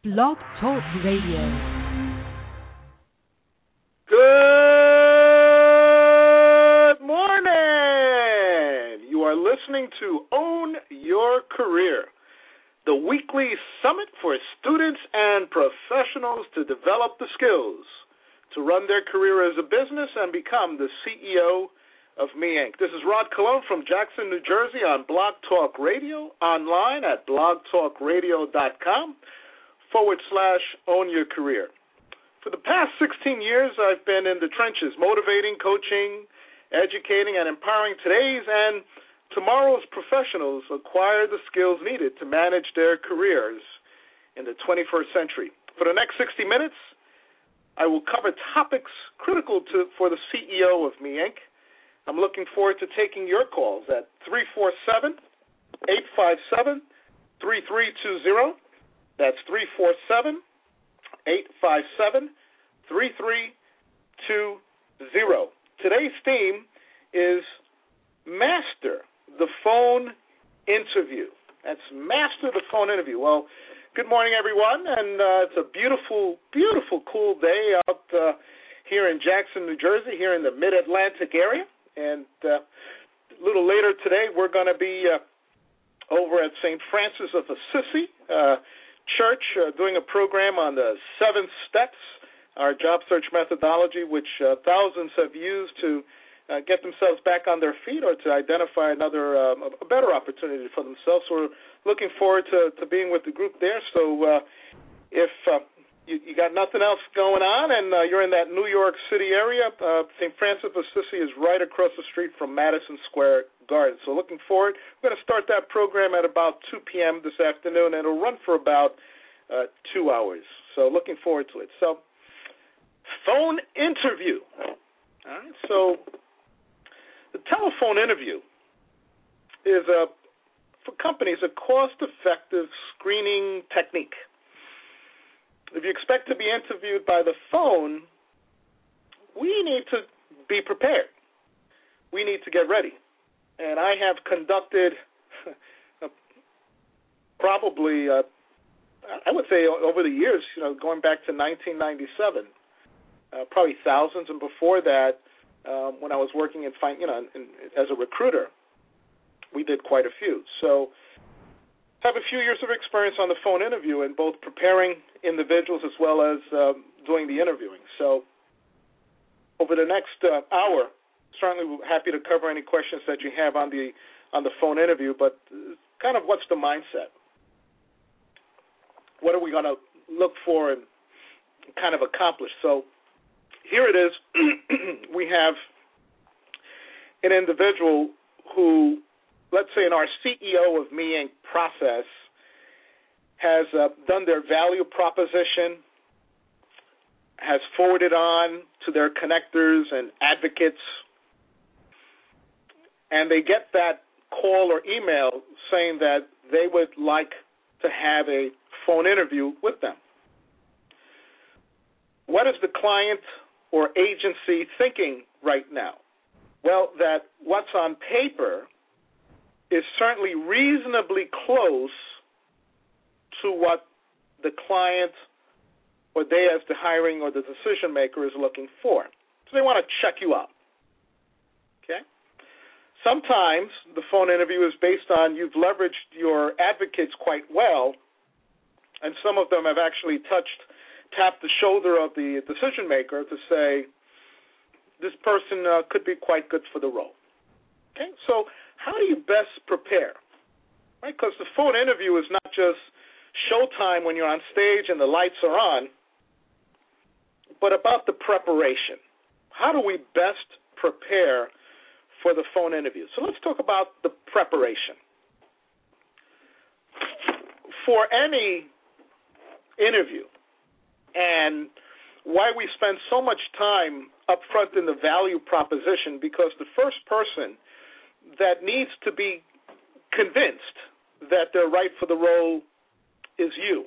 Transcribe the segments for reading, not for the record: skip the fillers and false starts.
Blog Talk Radio. Good morning. You are listening to Own Your Career, the weekly summit for students and professionals to develop the skills to run their career as a business and become the CEO of Me Inc. This is Rod Colon from Jackson, New Jersey on Blog Talk Radio, online at blogtalkradio.com/Own Your Career. For the past 16 years, I've been in the trenches, motivating, coaching, educating, and empowering today's and tomorrow's professionals acquire the skills needed to manage their careers in the 21st century. For the next 60 minutes, I will cover topics critical for the CEO of Me Inc. I'm looking forward to taking your calls at 347-857-3320. That's 347-857-3320. Today's theme is Master the Phone Interview. That's Master the Phone Interview. Well, good morning, everyone, and it's a beautiful, beautiful, cool day out here in Jackson, New Jersey, here in the Mid-Atlantic area. And a little later today, we're going to be over at St. Francis of Assisi Church doing a program on the 7 steps, our job search methodology, which thousands have used to get themselves back on their feet or to identify a better opportunity for themselves. So we're looking forward to being with the group there. So if you got nothing else going on and you're in that New York City area, St. Francis of Assisi is right across the street from Madison Square Garden. So looking forward. We're going to start that program at about 2 p.m. this afternoon, and it'll run for about 2 hours. So looking forward to it. So phone interview. All right. So the telephone interview is, for companies, a cost-effective screening technique. If you expect to be interviewed by the phone, we need to be prepared. We need to get ready. And I have conducted probably, I would say over the years, going back to 1997, probably thousands, and before that, when I was working as a recruiter, we did quite a few. So I have a few years of experience on the phone interview in both preparing individuals as well as doing the interviewing. So over the next hour, certainly we're happy to cover any questions that you have on the phone interview, but kind of what's the mindset? What are we going to look for and kind of accomplish? So here it is. We have an individual who, let's say in our CEO of Me Inc. process, has done their value proposition, has forwarded on to their connectors and advocates, and they get that call or email saying that they would like to have a phone interview with them. What is the client or agency thinking right now? Well, that what's on paper is certainly reasonably close to what the client or they as the hiring or the decision maker is looking for. So they want to check you out. Okay? Sometimes the phone interview is based on you've leveraged your advocates quite well, and some of them have actually tapped the shoulder of the decision maker to say, this person could be quite good for the role. Okay? So how do you best prepare? Right? Because the phone interview is not just showtime when you're on stage and the lights are on, but about the preparation. How do we best prepare for the phone interview? So let's talk about the preparation. For any interview, and why we spend so much time up front in the value proposition, because the first person that needs to be convinced that they're right for the role is you.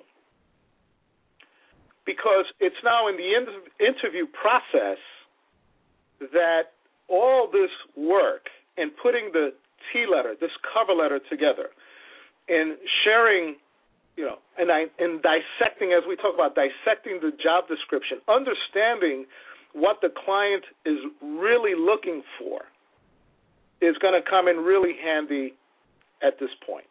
Because it's now in the interview process that all this work in putting the T letter, this cover letter together, in sharing in dissecting, as we talk about dissecting the job description, understanding what the client is really looking for is going to come in really handy at this point.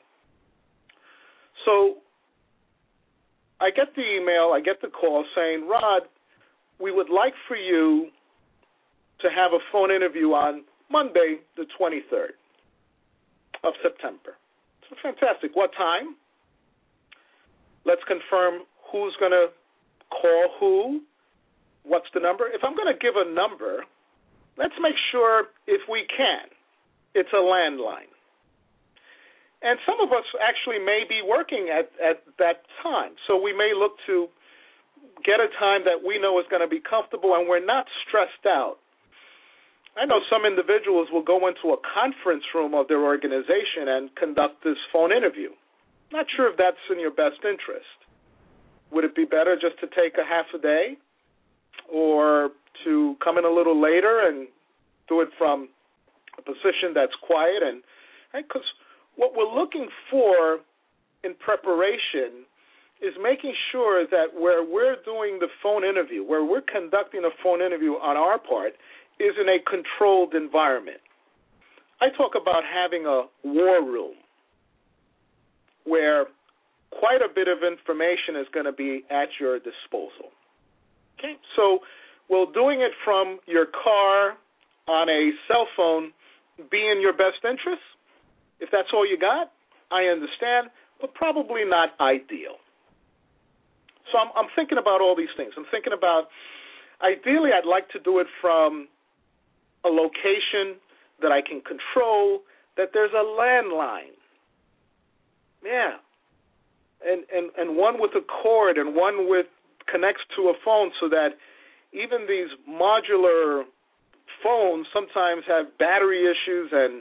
So I get the email, I get the call saying, Rod, we would like for you to have a phone interview on Monday, the 23rd of September. So fantastic. What time? Let's confirm who's going to call who. What's the number? If I'm going to give a number, let's make sure, if we can, it's a landline. And some of us actually may be working at that time, so we may look to get a time that we know is going to be comfortable and we're not stressed out. I know some individuals will go into a conference room of their organization and conduct this phone interview. Not sure if that's in your best interest. Would it be better just to take a half a day or to come in a little later and do it from a position that's quiet? And because what we're looking for in preparation is making sure that where we're doing the phone interview, where we're conducting a phone interview on our part, is in a controlled environment. I talk about having a war room where quite a bit of information is going to be at your disposal. Okay, so will doing it from your car on a cell phone be in your best interest? If that's all you got, I understand, but probably not ideal. So I'm thinking about all these things. I'm thinking about, ideally, I'd like to do it from a location that I can control, that there's a landline. Yeah. And one with a cord and one with connects to a phone, so that even these modular phones sometimes have battery issues and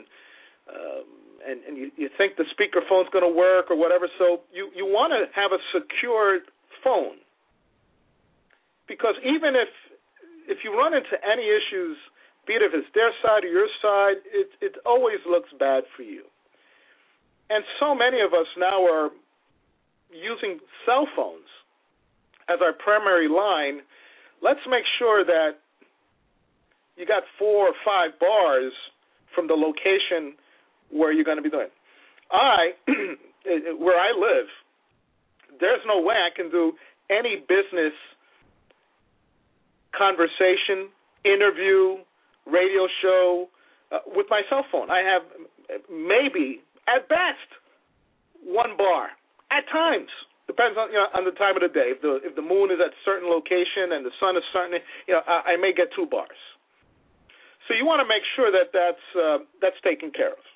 you think the speaker phone's going to work or whatever. So you want to have a secured phone, because even if you run into any issues, be it if it's their side or your side, it always looks bad for you. And so many of us now are using cell phones as our primary line. Let's make sure that you got 4 or 5 bars from the location where you're going to be doing. Where I live, there's no way I can do any business conversation, interview, radio show with my cell phone. I have maybe, at best, 1 bar. At times, depends on on the time of the day. If the moon is at a certain location and the sun is starting, I may get 2 bars. So you want to make sure that that's taken care of.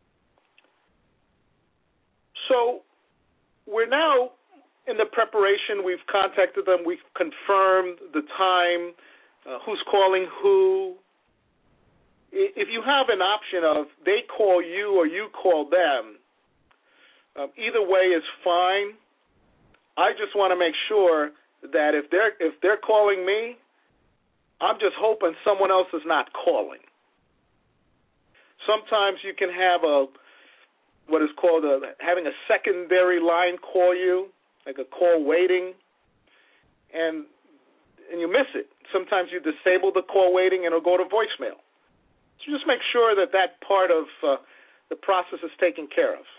So we're now in the preparation. We've contacted them. We've confirmed the time, who's calling who. If you have an option of they call you or you call them, either way is fine. I just want to make sure that if they're calling me, I'm just hoping someone else is not calling. Sometimes you can have what is called having a secondary line call you, like a call waiting, and you miss it. Sometimes you disable the call waiting and it'll go to voicemail. So just make sure that part of the process is taken care of.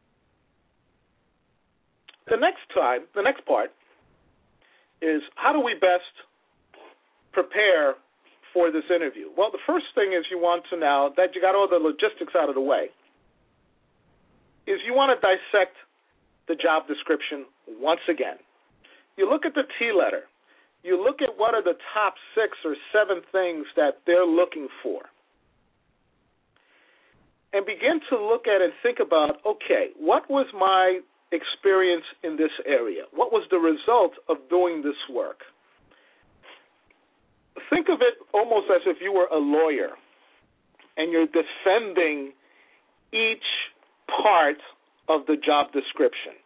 The next part is, how do we best prepare for this interview? Well, the first thing is, you want to, now that you got all the logistics out of the way, is you want to dissect the job description once again. You look at the T letter. You look at what are the top 6 or 7 things that they're looking for. And begin to look at and think about, okay, what was my experience in this area? What was the result of doing this work? Think of it almost as if you were a lawyer and you're defending each part of the job description.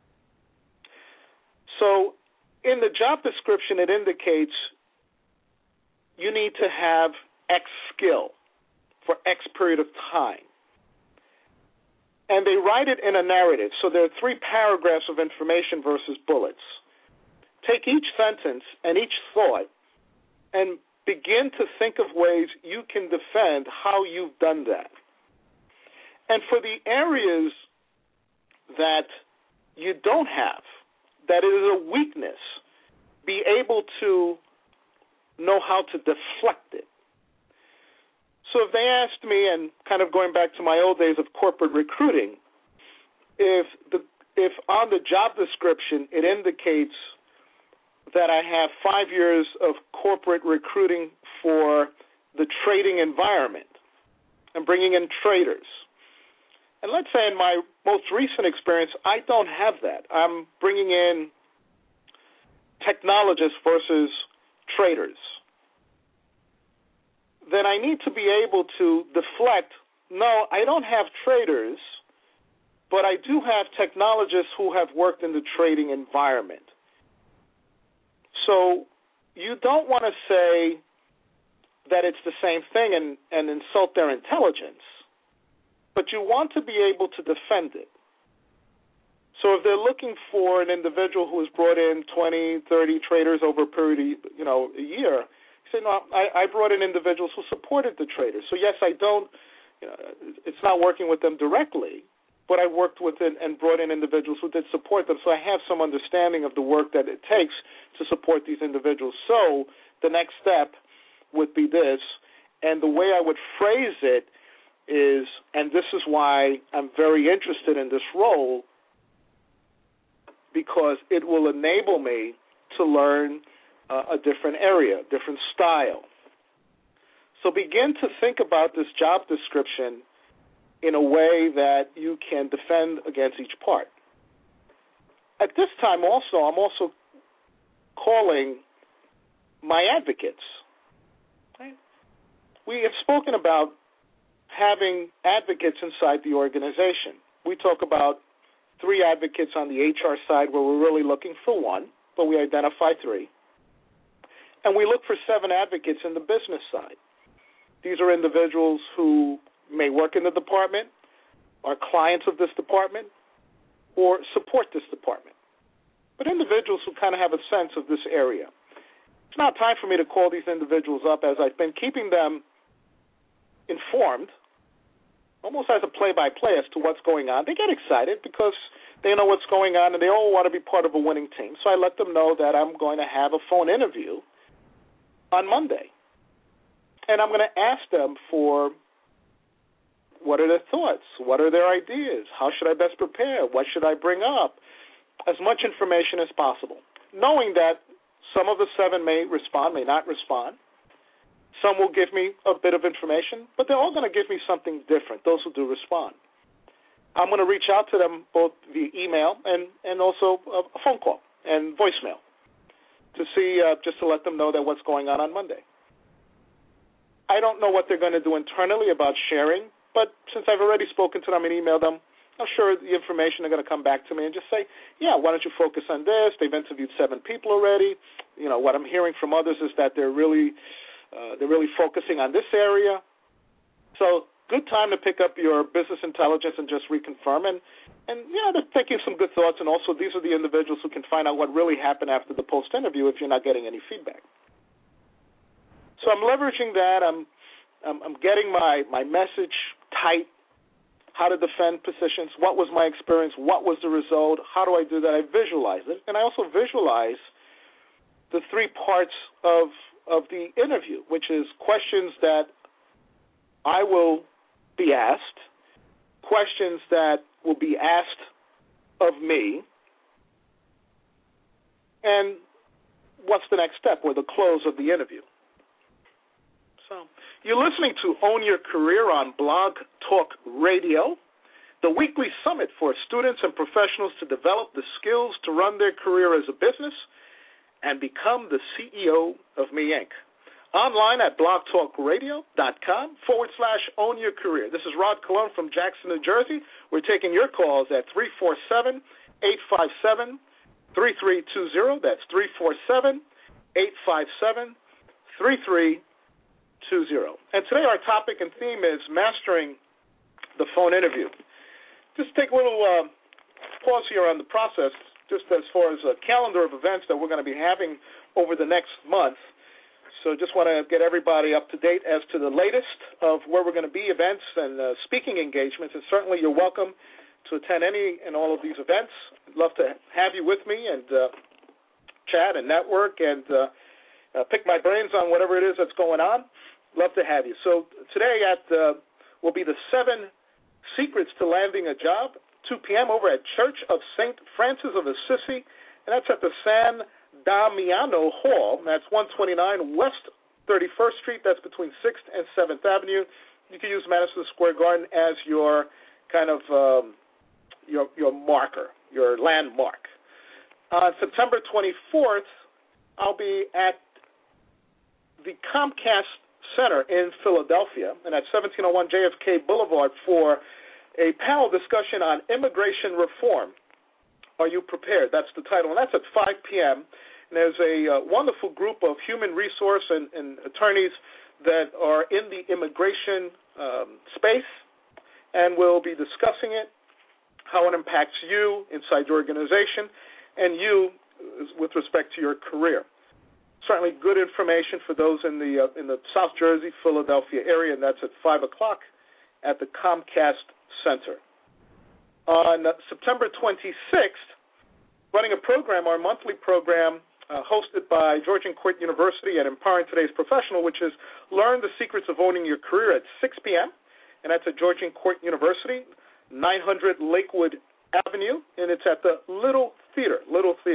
So in the job description, it indicates you need to have X skill for X period of time. and they write it in a narrative. So there are 3 paragraphs of information versus bullets. Take each sentence and each thought and begin to think of ways you can defend how you've done that. And for the areas that you don't have, that is a weakness, be able to know how to deflect it. So if they asked me, and kind of going back to my old days of corporate recruiting, if on the job description it indicates that I have 5 years of corporate recruiting for the trading environment and bringing in traders, and let's say in my most recent experience, I don't have that. I'm bringing in technologists versus traders. Then I need to be able to deflect, no, I don't have traders, but I do have technologists who have worked in the trading environment. So you don't want to say that it's the same thing and insult their intelligence, but you want to be able to defend it. So if they're looking for an individual who has brought in 20, 30 traders over a period of, a year, you say, no, I brought in individuals who supported the traders. So yes, I don't, it's not working with them directly, but I worked with it and brought in individuals who did support them. So I have some understanding of the work that it takes to support these individuals. So the next step would be this, and the way I would phrase it is, and this is why I'm very interested in this role, because it will enable me to learn a different area, different style. So begin to think about this job description in a way that you can defend against each part. At this time also, I'm also calling my advocates. Right? We have spoken about having advocates inside the organization. We talk about 3 advocates on the HR side where we're really looking for 1, but we identify 3. And we look for 7 advocates in the business side. These are individuals who may work in the department, are clients of this department, or support this department, but individuals who kind of have a sense of this area. It's not time for me to call these individuals up, as I've been keeping them informed, almost as a play-by-play as to what's going on. They get excited because they know what's going on, and they all want to be part of a winning team. So I let them know that I'm going to have a phone interview on Monday, and I'm going to ask them for what are their thoughts, what are their ideas, how should I best prepare, what should I bring up, as much information as possible, knowing that some of the 7 may respond, may not respond. Some will give me a bit of information, but they're all going to give me something different, those who do respond. I'm going to reach out to them both via email and also a phone call and voicemail to see, just to let them know that what's going on Monday. I don't know what they're going to do internally about sharing, but since I've already spoken to them and emailed them, I'm sure the information are going to come back to me and just say, yeah, why don't you focus on this? They've interviewed 7 people already. What I'm hearing from others is that they're really focusing on this area. So good time to pick up your business intelligence and just reconfirm. And they're taking some good thoughts. And also, these are the individuals who can find out what really happened after the post-interview if you're not getting any feedback. So I'm leveraging that. I'm getting my message tight, how to defend positions, what was my experience, what was the result, how do I do that? I visualize it. And I also visualize the 3 parts of the interview, which is questions that I will be asked, questions that will be asked of me, and what's the next step or the close of the interview. So you're listening to Own Your Career on Blog Talk Radio, the weekly summit for students and professionals to develop the skills to run their career as a business and become the CEO of Me Inc. Online at blogtalkradio.com/Own Your Career. This is Rod Colon from Jackson, New Jersey. We're taking your calls at 347-857-3320. That's 347-857-3320. And today our topic and theme is mastering the phone interview. just take a little pause here on the process, just as far as a calendar of events that we're going to be having over the next month. So just want to get everybody up to date as to the latest of where we're going to be, events and speaking engagements. And certainly you're welcome to attend any and all of these events. I'd love to have you with me and chat and network and pick my brains on whatever it is that's going on. Love to have you. So today will be the 7 Secrets to Landing a Job, 2 p.m. over at Church of St. Francis of Assisi, and that's at the San Damiano Hall. That's 129 West 31st Street. That's between 6th and 7th Avenue. You can use Madison Square Garden as your kind of your marker, your landmark. On September 24th, I'll be at the Comcast Center in Philadelphia, and at 1701 JFK Boulevard for a panel discussion on immigration reform. Are you prepared? That's the title, and that's at 5 p.m. And there's a wonderful group of human resource and attorneys that are in the immigration space, and we'll be discussing it, how it impacts you inside your organization, and you with respect to your career. Certainly good information for those in the South Jersey, Philadelphia area, and that's at 5 o'clock at the Comcast Center. On September 26th, running a program, our monthly program, hosted by Georgian Court University and Empowering Today's Professional, which is Learn the Secrets of Owning Your Career at 6 p.m., and that's at Georgian Court University, 900 Lakewood Avenue, and it's at the Little Theater.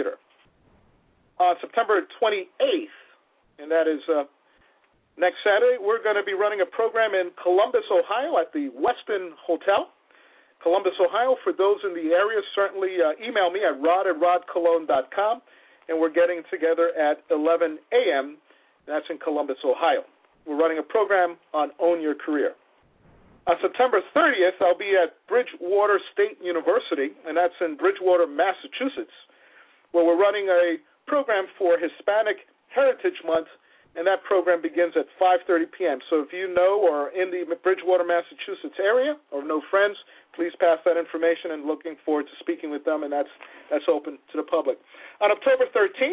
On September 28th, and that is next Saturday, we're going to be running a program in Columbus, Ohio at the Westin Hotel. Columbus, Ohio. For those in the area, certainly email me at rod@rodcologne.com, and we're getting together at 11 a.m. That's in Columbus, Ohio. We're running a program on Own Your Career. On September 30th, I'll be at Bridgewater State University, and that's in Bridgewater, Massachusetts, where we're running a program for Hispanic Heritage Month, and that program begins at 5:30 p.m. So if you know or in the Bridgewater, Massachusetts area or know friends, please pass that information, and looking forward to speaking with them, and that's open to the public. On October 3rd,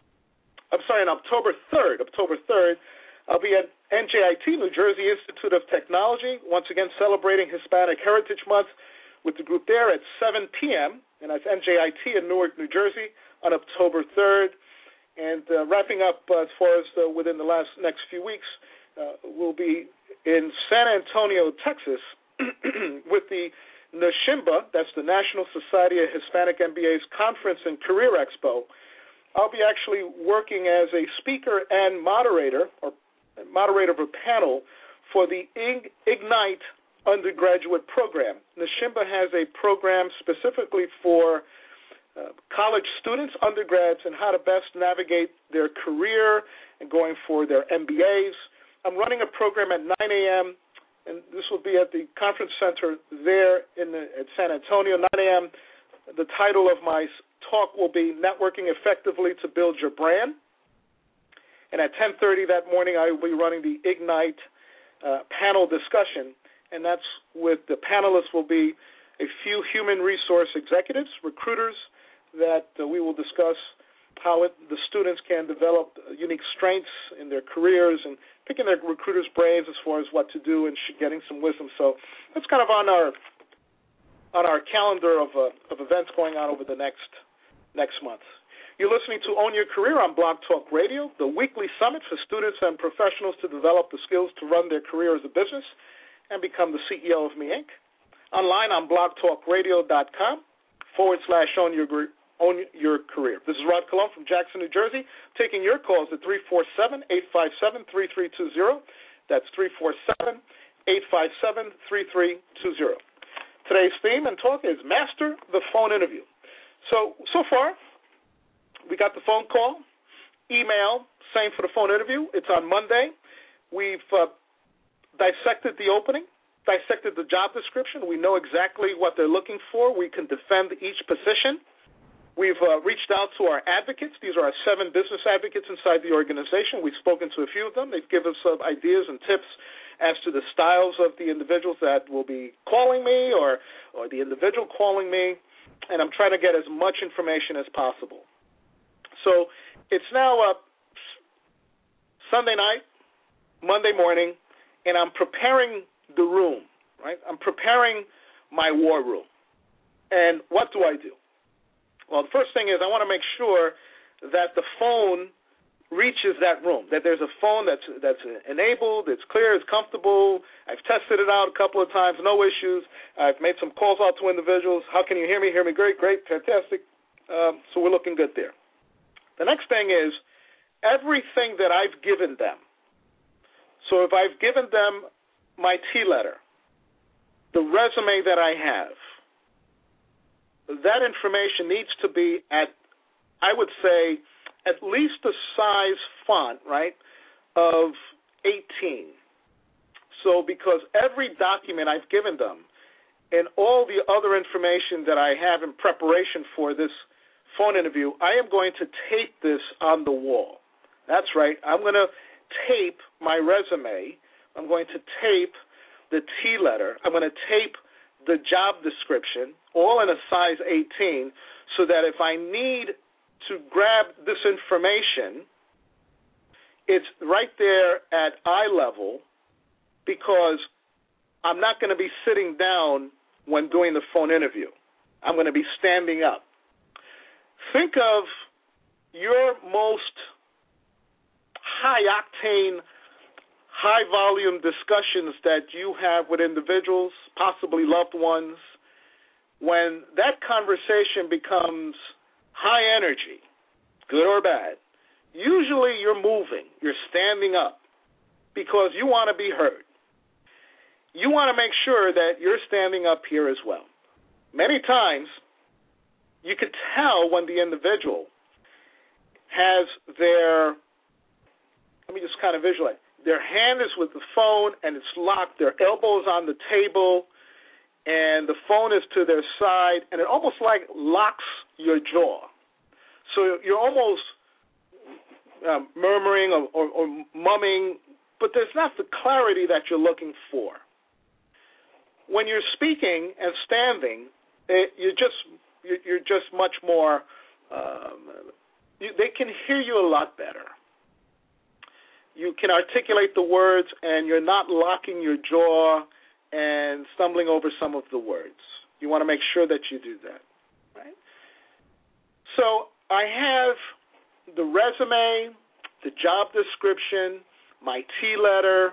I'll be at NJIT, New Jersey Institute of Technology, once again celebrating Hispanic Heritage Month with the group there at 7 p.m., and that's NJIT in Newark, New Jersey on October 3rd. And wrapping up as far as within the next few weeks, we'll be in San Antonio, Texas, with the NSHIMBA, that's the National Society of Hispanic MBAs Conference and Career Expo. I'll be actually working as a speaker and moderator of a panel for the Ignite undergraduate program. NSHIMBA has a program specifically for college students, undergrads, and how to best navigate their career and going for their MBAs. I'm running a program at 9 a.m., and this will be at the conference center there at San Antonio, 9 a.m. The title of my talk will be Networking Effectively to Build Your Brand. And at 10:30 that morning, I will be running the Ignite panel discussion, and that's with the panelists will be a few human resource executives, recruiters, that we will discuss how the students can develop unique strengths in their careers and picking their recruiters' brains as far as what to do and getting some wisdom. So that's kind of on our calendar of events going on over the next month. You're listening to Own Your Career on Blog Talk Radio, the weekly summit for students and professionals to develop the skills to run their career as a business and become the CEO of Me, Inc. Online on blogtalkradio.com/Own Your Career. This is Rod Cologne from Jackson, New Jersey, taking your calls at 347-857-3320. That's 347-857-3320. Today's theme and talk is Master the Phone Interview. So far, we got the phone call, email, same for the phone interview. It's on Monday. We've dissected the opening, dissected the job description. We know exactly what they're looking for. We can defend each position. We've reached out to our advocates. These are our 7 business advocates inside the organization. We've spoken to a few of them. They've given us some ideas and tips as to the styles of the individuals that will be calling me or the individual calling me, and I'm trying to get as much information as possible. So it's now Sunday night, Monday morning, and I'm preparing the room, right? I'm preparing my war room. And what do I do? Well, the first thing is I want to make sure that the phone reaches that room, that there's a phone that's enabled, it's clear, it's comfortable. I've tested it out a couple of times, no issues. I've made some calls out to individuals. How can you hear me? Hear me great, fantastic. So we're looking good there. The next thing is everything that I've given them. So if I've given them my T letter, the resume that I have, that information needs to be at, I would say, at least the size font, right, of 18. So because every document I've given them and all the other information that I have in preparation for this phone interview, I am going to tape this on the wall. That's right. I'm going to tape my resume. I'm going to tape the T letter. I'm going to tape the job description, all in a size 18, so that if I need to grab this information, it's right there at eye level, because I'm not going to be sitting down when doing the phone interview. I'm going to be standing up. Think of your most high-octane, high-volume discussions that you have with individuals, possibly loved ones. When that conversation becomes high energy, good or bad, usually you're moving, you're standing up, because you want to be heard. You want to make sure that you're standing up here as well. Many times, you could tell when the individual has their, let me just kind of visualize, their hand is with the phone and it's locked, their elbow's on the table, and the phone is to their side, and it almost like locks your jaw. So you're almost murmuring or mumming, but there's not the clarity that you're looking for. When you're speaking and standing, you're just much more, they can hear you a lot better. You can articulate the words, and you're not locking your jaw and stumbling over some of the words. You want to make sure that you do that, right? So I have the resume, the job description, my T letter,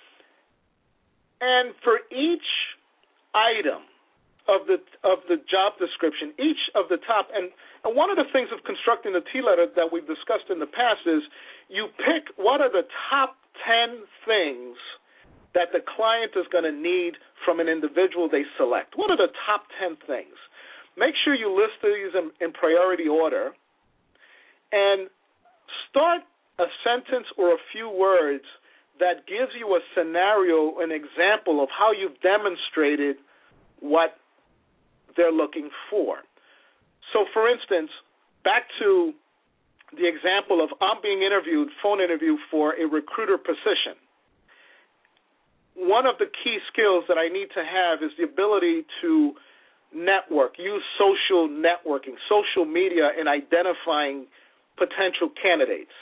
and for each item of the job description, each of the top, and one of the things of constructing the T letter that we've discussed in the past is you pick what are the top 10 things that the client is going to need from an individual they select. What are the top 10 things? Make sure you list these in priority order, and start a sentence or a few words that gives you a scenario, an example of how you've demonstrated what they're looking for. So, for instance, back to the example of I'm being interviewed, phone interview for a recruiter position. One of the key skills that I need to have is the ability to network, use social networking, social media in identifying potential candidates.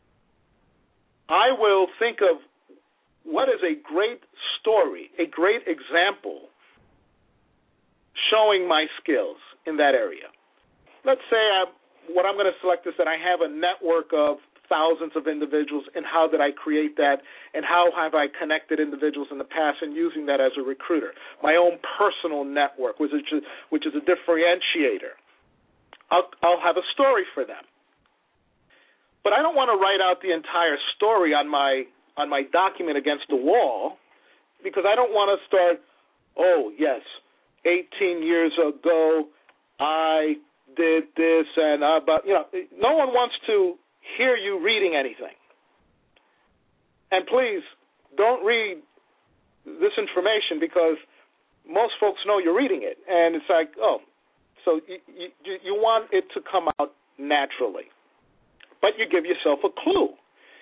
I will think of what is a great story, a great example showing my skills in that area. Let's say what I'm going to select is that I have a network of thousands of individuals, and how did I create that, and how have I connected individuals in the past, and using that as a recruiter. My own personal network, which is a differentiator. I'll have a story for them. But I don't want to write out the entire story on my document against the wall, because I don't want to start, oh, yes, 18 years ago, I did this, and no one wants to hear you reading anything. And please, don't read this information, because most folks know you're reading it, and it's like, oh, so you want it to come out naturally. But you give yourself a clue.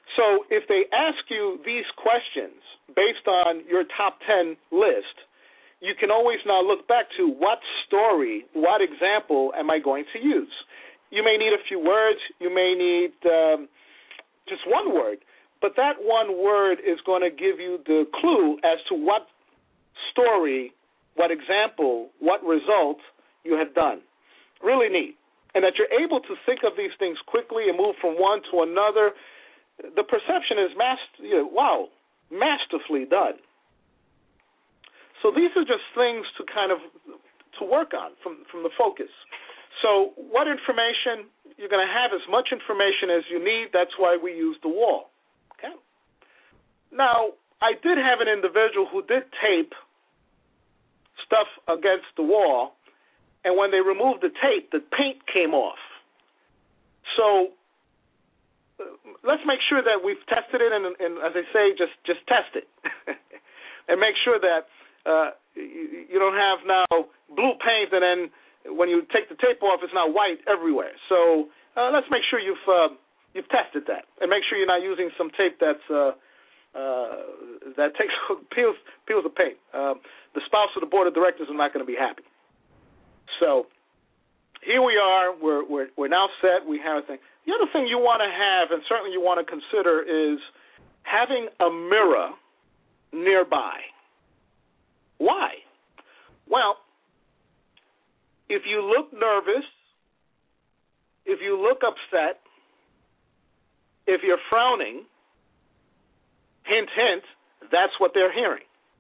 So if they ask you these questions based on your top 10 list, you can always now look back to what story, what example am I going to use? You may need a few words. You may need just one word. But that one word is going to give you the clue as to what story, what example, what result you have done. Really neat. And that you're able to think of these things quickly and move from one to another. The perception is, wow, masterfully done. So these are just things to kind of to work on from the focus. So what information? You're going to have as much information as you need. That's why we use the wall. Okay. Now, I did have an individual who did tape stuff against the wall, and when they removed the tape, the paint came off. So let's make sure that we've tested it, and as I say, just test it, and make sure that you don't have now blue paint, and then when you take the tape off, it's now white everywhere. So let's make sure you've tested that, and make sure you're not using some tape that peels the paint. The spouse of the board of directors is not going to be happy. So here we are. We're now set. We have a thing. The other thing you want to have, and certainly you want to consider, is having a mirror nearby. Why? Well, if you look nervous, if you look upset, if you're frowning, hint, hint, that's what they're hearing.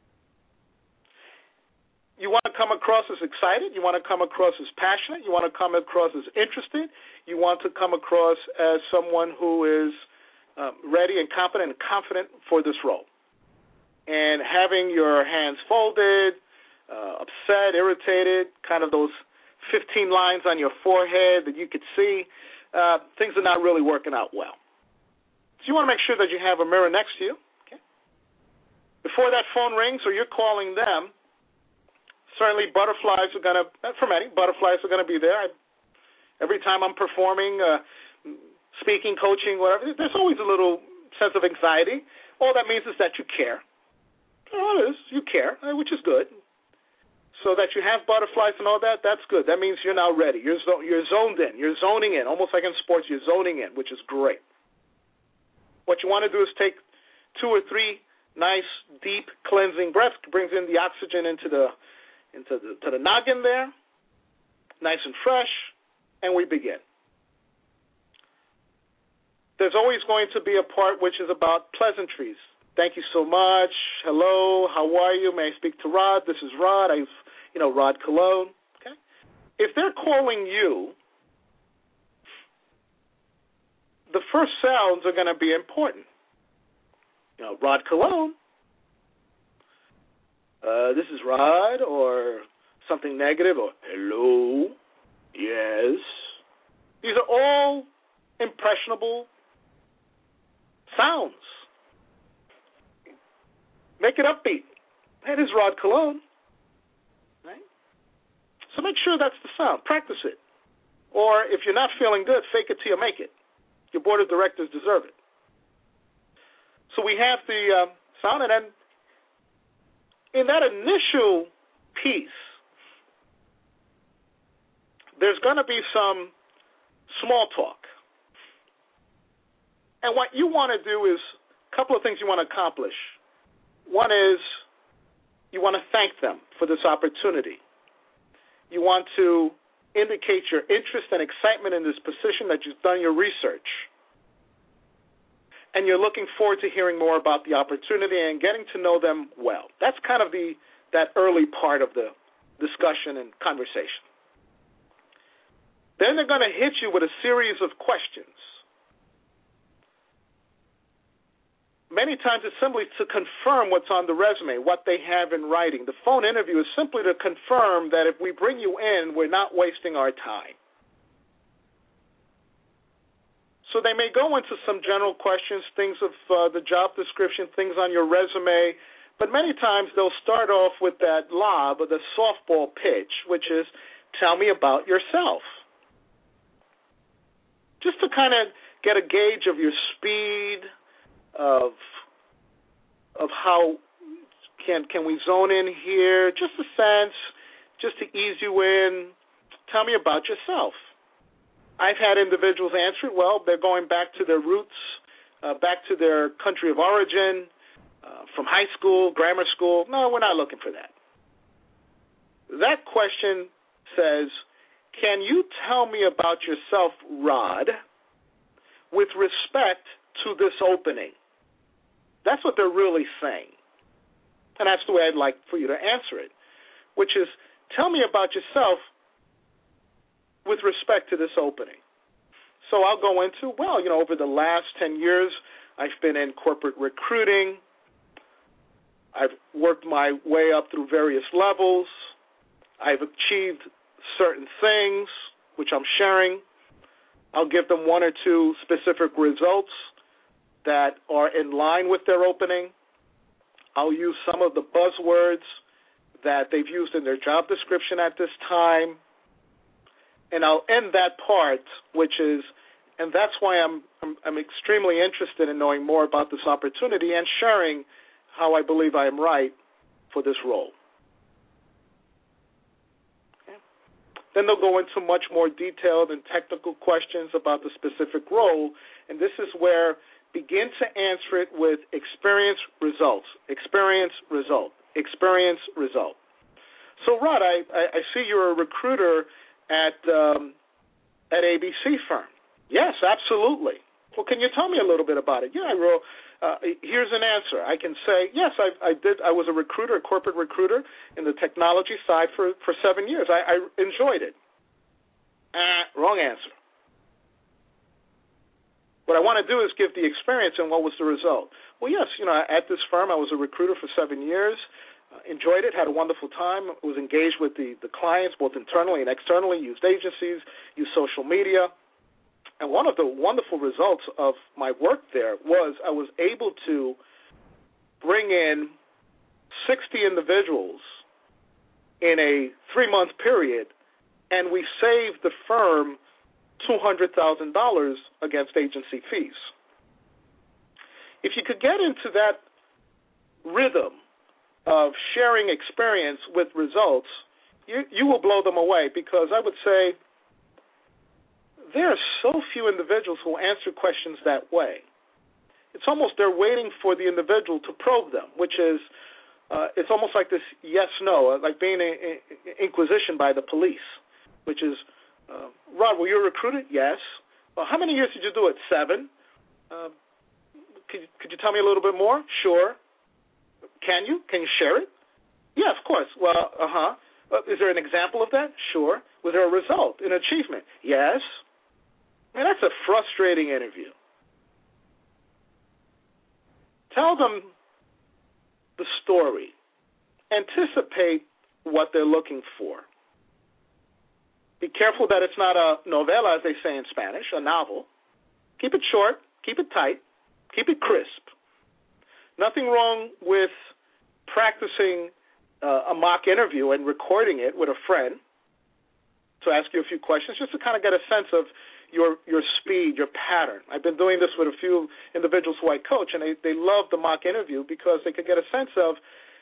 You want to come across as excited. You want to come across as passionate. You want to come across as interested. You want to come across as someone who is ready and competent and confident for this role. And having your hands folded, upset, irritated, kind of those 15 lines on your forehead that you could see, things are not really working out well. So you want to make sure that you have a mirror next to you. Okay? Before that phone rings or you're calling them, certainly butterflies are going to, for many, butterflies are going to be there. Every time I'm performing, speaking, coaching, whatever, there's always a little sense of anxiety. All that means is that you care. All it is, you care, which is good. So that you have butterflies and all that, that's good. That means you're now ready. You're zoned in. You're zoning in. Almost like in sports, you're zoning in, which is great. What you want to do is take 2 or 3 nice, deep, cleansing breaths. Brings in the oxygen into the noggin there, nice and fresh, and we begin. There's always going to be a part which is about pleasantries. Thank you so much. Hello, how are you? May I speak to Rod? This is Rod. Rod Colon. Okay. If they're calling you, the first sounds are going to be important. Rod Colon. This is Rod, or something negative, or hello, yes. These are all impressionable sounds. Make it upbeat. Hey, this is Rod Colon. Right? So make sure that's the sound. Practice it. Or if you're not feeling good, fake it till you make it. Your board of directors deserve it. So we have the sound, and then in that initial piece, there's going to be some small talk. And what you want to do is a couple of things you want to accomplish. One is you want to thank them for this opportunity. You want to indicate your interest and excitement in this position, that you've done your research. And you're looking forward to hearing more about the opportunity and getting to know them well. That's kind of that early part of the discussion and conversation. Then they're going to hit you with a series of questions. Many times it's simply to confirm what's on the resume, what they have in writing. The phone interview is simply to confirm that if we bring you in, we're not wasting our time. So they may go into some general questions, things of the job description, things on your resume, but many times they'll start off with that lob or the softball pitch, which is, tell me about yourself. Just to kind of get a gauge of your speed, of how can we zone in here? Just a sense, just to ease you in. Tell me about yourself. I've had individuals answer it. Well, they're going back to their roots, back to their country of origin, from high school, grammar school. No, we're not looking for that. That question says, can you tell me about yourself, Rod, with respect to this opening? That's what they're really saying. And that's the way I'd like for you to answer it, which is, tell me about yourself with respect to this opening. So I'll go into, well, over the last 10 years, I've been in corporate recruiting. I've worked my way up through various levels. I've achieved certain things, which I'm sharing. I'll give them one or two specific results that are in line with their opening. I'll use some of the buzzwords that they've used in their job description at this time. And I'll end that part, which is, and that's why I'm extremely interested in knowing more about this opportunity and sharing how I believe I am right for this role. Okay. Then they'll go into much more detailed and technical questions about the specific role, and this is where begin to answer it with experience, results, experience, result, experience, result. So, Rod, I see you're a recruiter at ABC firm. Yes, absolutely. Well, can you tell me a little bit about it? Yeah, I wrote. Here's an answer. I can say, yes, I did. I was a recruiter, a corporate recruiter in the technology side for 7 years. I enjoyed it. Wrong answer. What I want to do is give the experience and what was the result. Well, yes, at this firm, I was a recruiter for 7 years, enjoyed it, had a wonderful time, was engaged with the clients, both internally and externally, used agencies, used social media. And one of the wonderful results of my work there was I was able to bring in 60 individuals in a 3-month period, and we saved the firm $200,000 against agency fees. If you could get into that rhythm of sharing experience with results, you will blow them away, because I would say there are so few individuals who answer questions that way. It's almost they're waiting for the individual to probe them, which is it's almost like this yes-no, like being inquisition by the police, which is, Rod, were you recruited? Yes. Well, how many years did you do it? 7. Could you tell me a little bit more? Sure. Can you share it? Yeah, of course. Well, is there an example of that? Sure. Was there a result, an achievement? Yes. Man, that's a frustrating interview. Tell them the story. Anticipate what they're looking for. Be careful that it's not a novela, as they say in Spanish, a novel. Keep it short, keep it tight, keep it crisp. Nothing wrong with practicing a mock interview and recording it with a friend to ask you a few questions, just to kind of get a sense of your speed, your pattern. I've been doing this with a few individuals who I coach, and they love the mock interview because they could get a sense of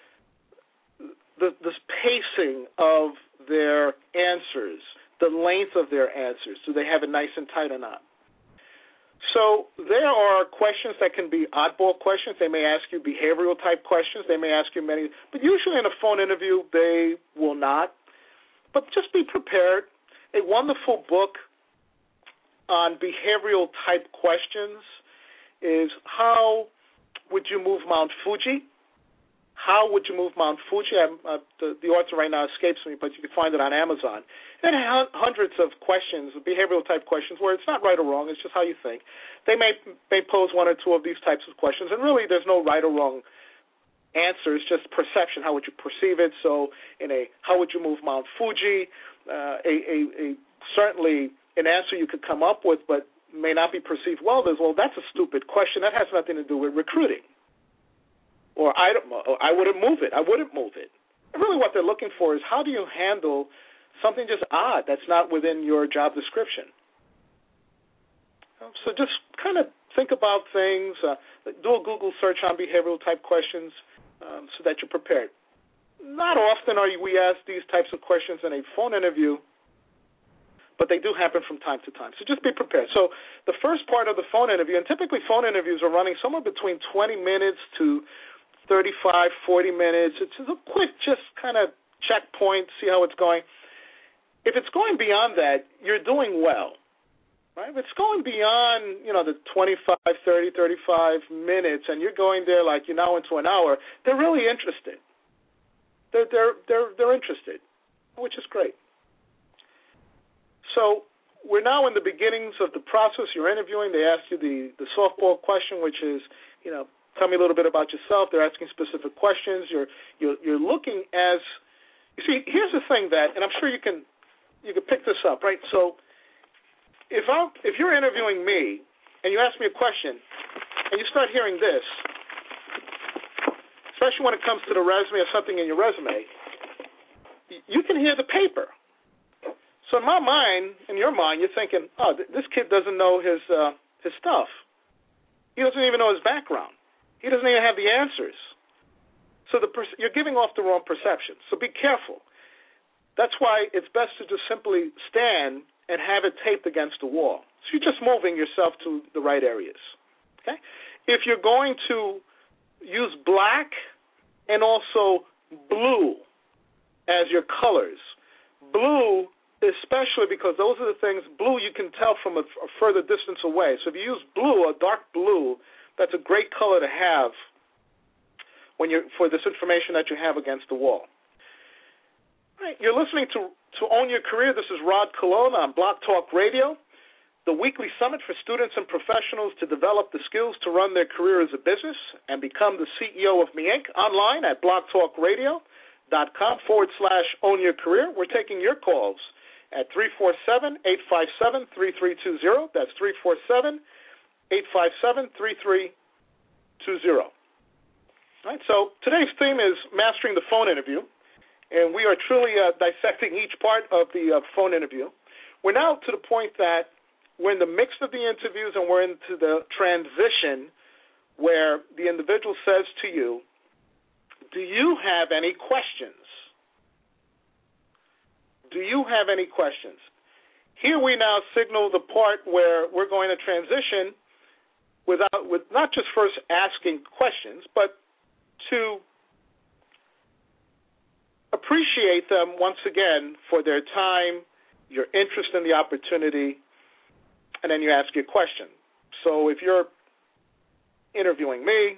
this pacing of their answers, the length of their answers. Do they have it nice and tight or not? So there are questions that can be oddball questions. They may ask you behavioral type questions. They may ask you many, but usually in a phone interview, they will not. But just be prepared. A wonderful book on behavioral type questions is How Would You Move Mount Fuji? How Would You Move Mount Fuji? The author right now escapes me, but you can find it on Amazon. And hundreds of questions, behavioral type questions, where it's not right or wrong, it's just how you think. They may pose one or two of these types of questions, and really there's no right or wrong answer. It's just perception. How would you perceive it? So in a How Would You Move Mount Fuji, certainly an answer you could come up with, but may not be perceived well as, well, that's a stupid question. That has nothing to do with recruiting. Or I wouldn't move it. I wouldn't move it. And really what they're looking for is, how do you handle something just odd that's not within your job description? So just kind of think about things, do a Google search on behavioral type questions so that you're prepared. Not often are we asked these types of questions in a phone interview, but they do happen from time to time. So just be prepared. So the first part of the phone interview, and typically phone interviews are running somewhere between 20 minutes to 35, 40 minutes. It's a quick just kind of checkpoint, see how it's going. If it's going beyond that, you're doing well. Right? If it's going beyond, the 25, 30, 35 minutes, and you're going there like you're now into an hour, they're really interested. They're interested, which is great. So we're now in the beginnings of the process. You're interviewing. They ask you the softball question, which is, tell me a little bit about yourself. They're asking specific questions. You're looking as you see. Here's the thing that, and I'm sure you can pick this up, right? So if you're interviewing me and you ask me a question and you start hearing this, especially when it comes to the resume or something in your resume, you can hear the paper. So in my mind, in your mind, you're thinking, oh, this kid doesn't know his stuff. He doesn't even know his background. He doesn't even have the answers. So you're giving off the wrong perception. So be careful. That's why it's best to just simply stand and have it taped against the wall. So you're just moving yourself to the right areas. Okay? If you're going to use black and also blue as your colors, blue especially because those are the things, blue you can tell from a further distance away. So if you use blue, a dark blue, that's a great color to have for this information that you have against the wall. All right, you're listening to Own Your Career. This is Rod Colon on Blog Talk Radio, the weekly summit for students and professionals to develop the skills to run their career as a business and become the CEO of Me Inc. Online at blogtalkradio.com/Own Your Career. We're taking your calls at 347-857-3320. That's 347-857-3320. All right, so today's theme is mastering the phone interview, and we are truly dissecting each part of the phone interview. We're now to the point that we're in the mix of the interviews and we're into the transition where the individual says to you, do you have any questions? Do you have any questions? Here we now signal the part where we're going to transition with not just first asking questions, but to appreciate them once again for their time, your interest in the opportunity, and then you ask your question. So if you're interviewing me,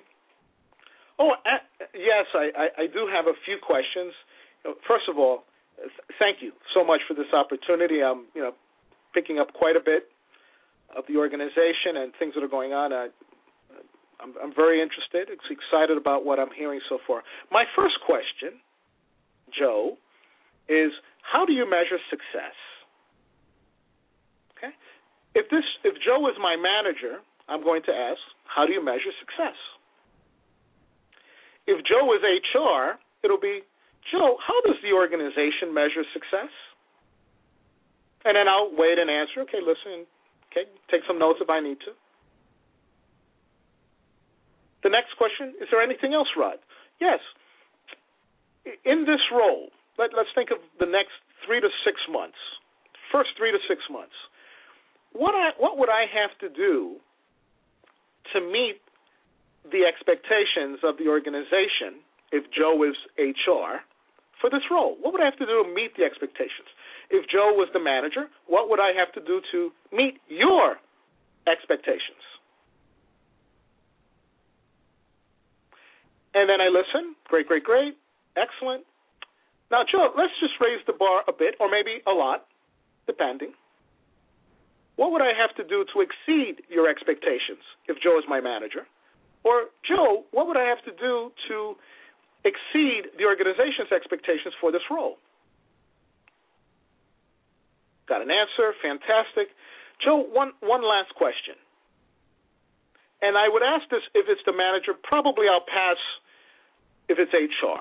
yes, I do have a few questions. First of all, thank you so much for this opportunity. I'm, picking up quite a bit of the organization and things that are going on. I'm very interested, excited about what I'm hearing so far. My first question, Joe, is how do you measure success? Okay, if Joe is my manager, I'm going to ask, how do you measure success? If Joe is HR, it'll be, Joe, how does the organization measure success? And then I'll wait and answer, okay, listen, okay, take some notes if I need to. The next question, is there anything else, Rod? Yes. In this role, let's think of the next 3 to 6 months, first 3 to 6 months. What would I have to do to meet the expectations of the organization if Joe is HR for this role? What would I have to do to meet the expectations? If Joe was the manager, what would I have to do to meet your expectations? And then I listen. Great. Excellent. Now, Joe, let's just raise the bar a bit, or maybe a lot, depending. What would I have to do to exceed your expectations if Joe is my manager? Or, Joe, what would I have to do to exceed the organization's expectations for this role? Got an answer. Fantastic. Joe, one last question. And I would ask this if it's the manager. Probably I'll pass if it's HR.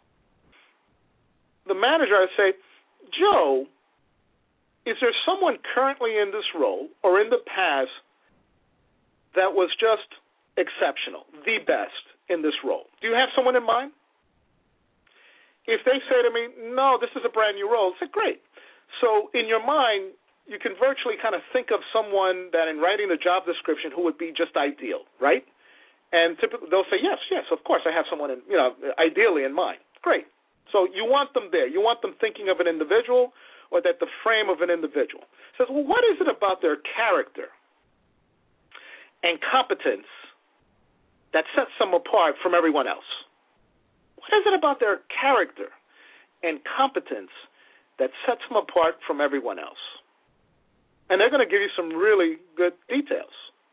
The manager, I say, Joe, is there someone currently in this role or in the past that was just exceptional, the best in this role? Do you have someone in mind? If they say to me, no, this is a brand new role, I say, great. So in your mind, you can virtually kind of think of someone that in writing the job description who would be just ideal, right? And typically they'll say, yes, of course, I have someone ideally in mind. Great. So you want them there. You want them thinking of an individual or that the frame of an individual. Says, well, what is it about their character and competence that sets them apart from everyone else? What is it about their character and competence that sets them apart from everyone else? And they're going to give you some really good details.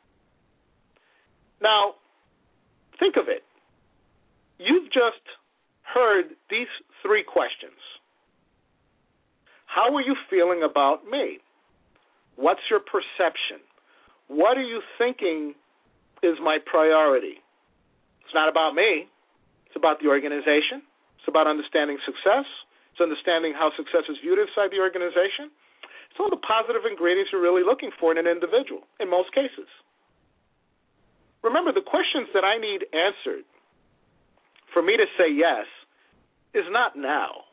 Now, think of it. You've just heard these three questions. How are you feeling about me? What's your perception? What are you thinking is my priority? It's not about me. It's about the organization. It's about understanding success. It's understanding how success is viewed inside the organization. It's all the positive ingredients you're really looking for in an individual, in most cases. Remember, the questions that I need answered for me to say yes is not now.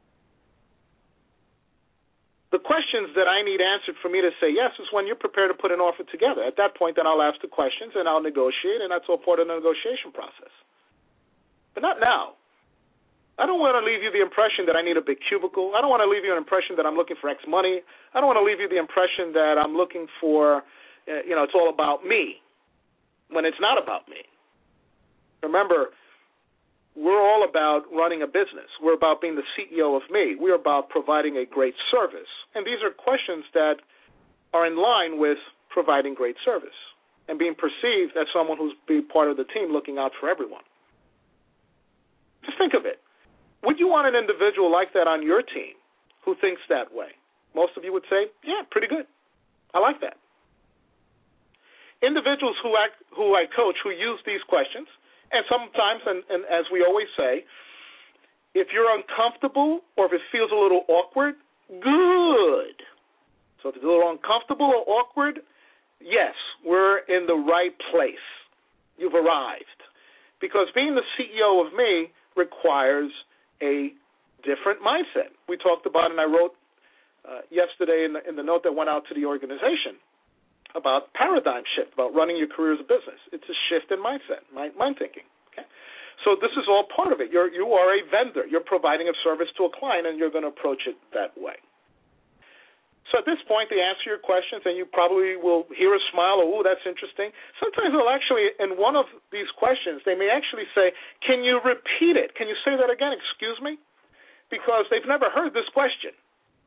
The questions that I need answered for me to say yes is when you're prepared to put an offer together. At that point, then I'll ask the questions and I'll negotiate, and that's all part of the negotiation process. But not now. I don't want to leave you the impression that I need a big cubicle. I don't want to leave you an impression that I'm looking for X money. I don't want to leave you the impression that I'm looking for, it's all about me, when it's not about me. Remember, we're all about running a business. We're about being the CEO of me. We're about providing a great service. And these are questions that are in line with providing great service and being perceived as someone who's being part of the team looking out for everyone. Just think of it. Would you want an individual like that on your team who thinks that way? Most of you would say, yeah, pretty good. I like that. Individuals who I coach who use these questions, and sometimes, and as we always say, if you're uncomfortable or if it feels a little awkward, good. So if it's a little uncomfortable or awkward, yes, we're in the right place. You've arrived. Because being the CEO of me requires a different mindset. We talked about, and I wrote yesterday in the note that went out to the organization about paradigm shift, about running your career as a business. It's a shift in mindset, mind thinking. Okay? So this is all part of it. You are a vendor. You're providing a service to a client, and you're going to approach it that way. So at this point, they answer your questions, and you probably will hear a smile or, ooh, that's interesting. Sometimes they'll actually, in one of these questions, they may actually say, can you repeat it? Can you say that again? Excuse me? Because they've never heard this question.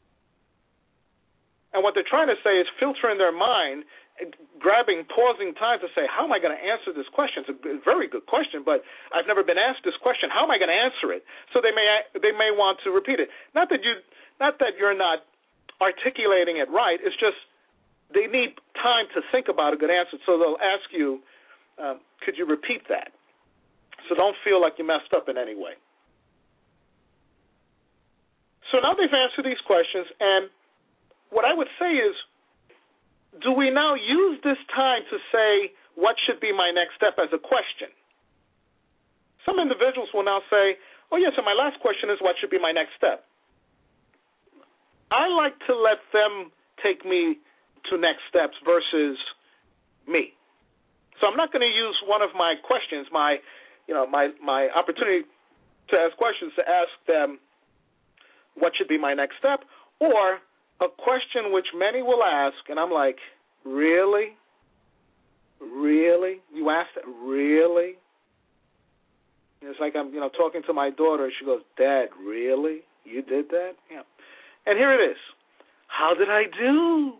And what they're trying to say is filter in their mind, pausing time to say, how am I going to answer this question? It's a very good question, but I've never been asked this question. How am I going to answer it? So they may want to repeat it. Not that you're not articulating it right. It's just they need time to think about a good answer. So they'll ask you, could you repeat that? So don't feel like you messed up in any way. So now they've answered these questions, and what I would say is, do we now use this time to say, what should be my next step as a question? Some individuals will now say, oh, yes, so my last question is, what should be my next step? I like to let them take me to next steps versus me. So I'm not going to use one of my questions, my opportunity to ask questions, to ask them what should be my next step, or a question which many will ask, and I'm like, really? Really? You asked that? Really? It's like I'm, talking to my daughter. She goes, Dad, really? You did that? Yeah. And here it is. How did I do?